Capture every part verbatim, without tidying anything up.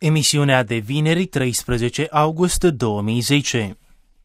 Emisiunea de vineri, treisprezece august două mii zece.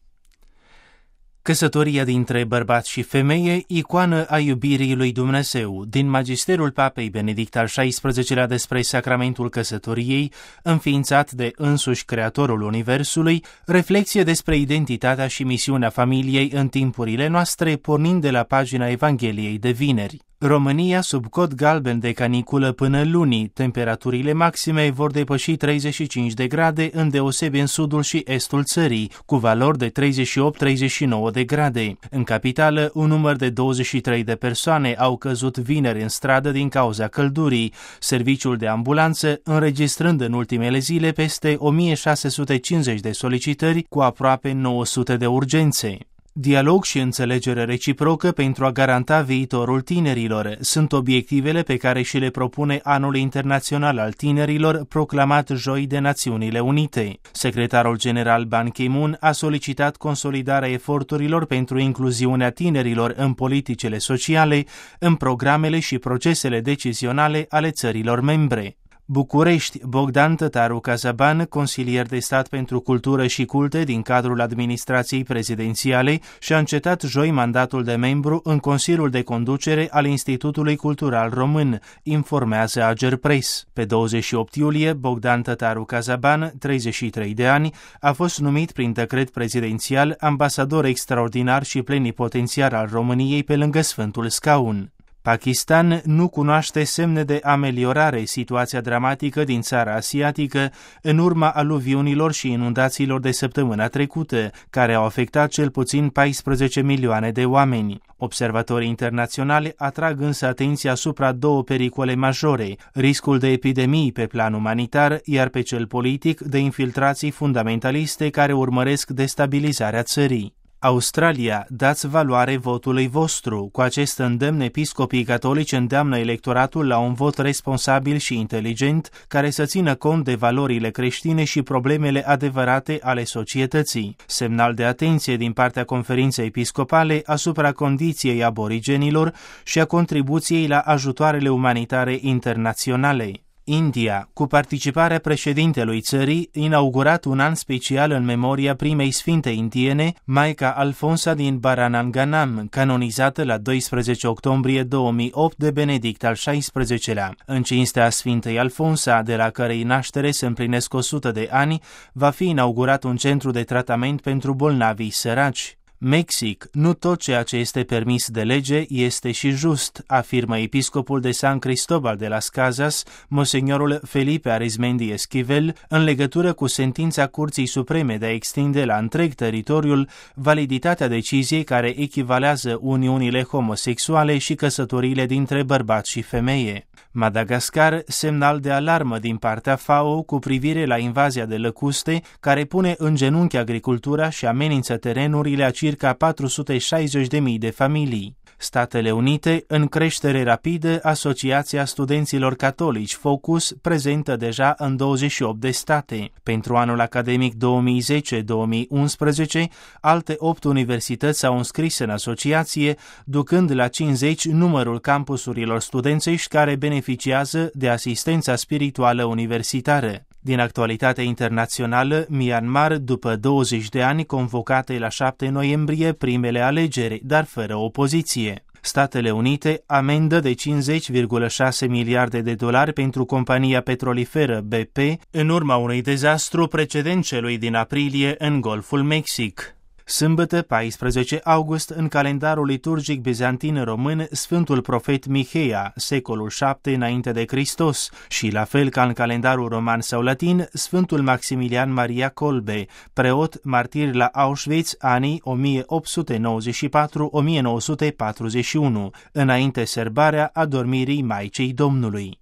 Căsătoria dintre bărbat și femeie, icoană a iubirii lui Dumnezeu, din Magisterul Papei Benedict al șaisprezecelea despre sacramentul căsătoriei, înființat de însuși Creatorul Universului, reflexie despre identitatea și misiunea familiei în timpurile noastre, pornind de la pagina Evangheliei de vineri. România sub cod galben de caniculă până luni, temperaturile maxime vor depăși treizeci și cinci de grade, îndeosebi în sudul și estul țării, cu valori de treizeci și opt - treizeci și nouă de grade. În capitală, un număr de douăzeci și trei de persoane au căzut vineri în stradă din cauza căldurii, serviciul de ambulanță înregistrând în ultimele zile peste o mie șase sute cincizeci de solicitări cu aproape nouă sute de urgențe. Dialog și înțelegere reciprocă pentru a garanta viitorul tinerilor sunt obiectivele pe care și le propune Anul Internațional al Tinerilor, proclamat joi de Națiunile Unite. Secretarul general Ban Ki-moon a solicitat consolidarea eforturilor pentru incluziunea tinerilor în politicile sociale, în programele și procesele decizionale ale țărilor membre. București, Bogdan Tătaru Cazaban, consilier de stat pentru cultură și culte din cadrul administrației prezidențiale, și-a încetat joi mandatul de membru în Consiliul de Conducere al Institutului Cultural Român, informează Agerpres. Pe douăzeci și opt iulie, Bogdan Tătaru Cazaban, treizeci și trei de ani, a fost numit prin decret prezidențial ambasador extraordinar și plenipotențiar al României pe lângă Sfântul Scaun. Pakistan nu cunoaște semne de ameliorare situația dramatică din țara asiatică în urma aluviunilor și inundațiilor de săptămâna trecută, care au afectat cel puțin paisprezece milioane de oameni. Observatorii internaționali atrag însă atenția asupra două pericole majore, riscul de epidemii pe plan umanitar, iar pe cel politic de infiltrații fundamentaliste care urmăresc destabilizarea țării. Australia, dați valoare votului vostru. Cu acest îndemn, episcopii catolici îndeamnă electoratul la un vot responsabil și inteligent, care să țină cont de valorile creștine și problemele adevărate ale societății. Semnal de atenție din partea conferinței episcopale asupra condiției aborigenilor și a contribuției la ajutoarele umanitare internaționale. India, cu participarea președintelui țării, inaugurat un an special în memoria primei sfinte indiene, Maica Alfonsa din Barananganam, canonizată la doisprezece octombrie două mii opt de Benedict al șaisprezecelea. În cinstea Sfintei Alfonsa, de la cărei naștere se împlinesc o sută de ani, va fi inaugurat un centru de tratament pentru bolnavii săraci. Mexic, nu tot ceea ce este permis de lege este și just, afirmă episcopul de San Cristobal de las Casas, monsignorul Felipe Arizmendi Esquivel, în legătură cu sentința Curții Supreme de a extinde la întreg teritoriul validitatea deciziei care echivalează uniunile homosexuale și căsătoriile dintre bărbat și femeie. Madagascar, semnal de alarmă din partea F A O cu privire la invazia de lăcuste care pune în genunchi agricultura și amenință terenurile a circa patru sute șaizeci de mii de familii. Statele Unite, în creștere rapidă, Asociația Studenților Catolici Focus, prezentă deja în douăzeci și opt de state. Pentru anul academic două mii zece două mii unsprezece, alte opt universități s-au înscris în asociație, ducând la cincizeci numărul campusurilor studențești care beneficiază de asistența spirituală universitară. Din actualitatea internațională, Myanmar, după douăzeci de ani, convocate la șapte noiembrie primele alegeri, dar fără opoziție. Statele Unite amendă de cincizeci virgulă șase miliarde de dolari pentru compania petroliferă B P în urma unui dezastru precedent celui din aprilie în Golful Mexic. Sâmbătă, paisprezece august, în calendarul liturgic bizantin român, Sfântul Profet Miheia, secolul șapte înainte de Hristos, și la fel ca în calendarul roman sau latin, Sfântul Maximilian Maria Kolbe, preot martir la Auschwitz, anii o mie opt sute nouăzeci și patru - o mie nouă sute patruzeci și unu, înainte serbarea adormirii Maicii Domnului.